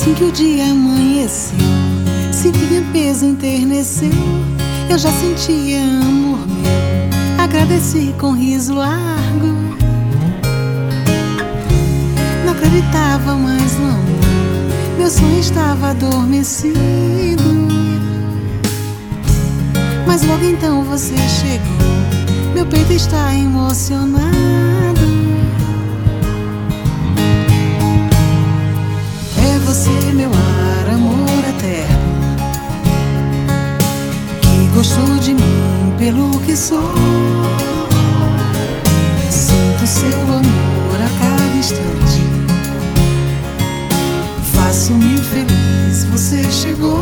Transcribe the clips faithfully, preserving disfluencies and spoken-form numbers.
Assim que o dia amanheceu, sentia peso enterneceu. Eu já sentia amor meu, agradeci com riso largo. Não acreditava mais no amor, meu sonho estava adormecido. Mas logo então você chegou, meu peito está emocionado. É você, meu ar, amor eterno, que gostou de mim pelo que sou. Sinto seu amor a cada instante, faço-me feliz, você chegou.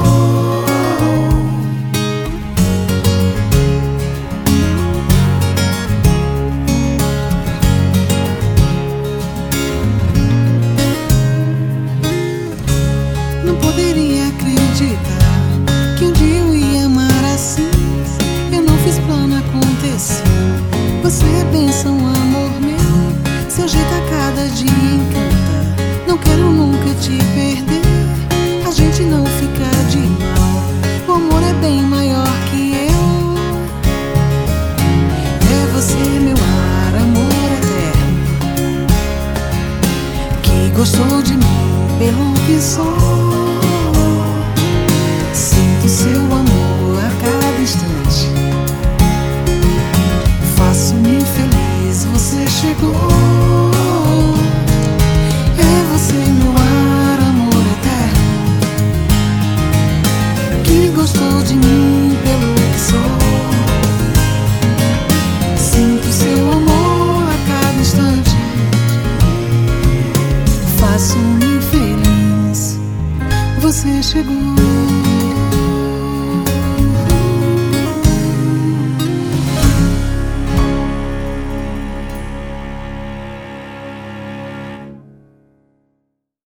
Não poderia acreditar que um dia eu ia amar assim. Eu não fiz plano, aconteceu. Você é bênção, amor meu, seu jeito a cada dia encanta. Não quero nunca te perder, a gente não fica de mal. O amor é bem maior que eu. É você, meu ar, amor eterno, que gostou de mim pelo que sou. Sinto seu amor a cada instante, faço-me feliz, você chegou. É você, meu ar, amor eterno, que gostou de mim pelo que sou. Sinto seu amor a cada instante, faço-me feliz, você chegou.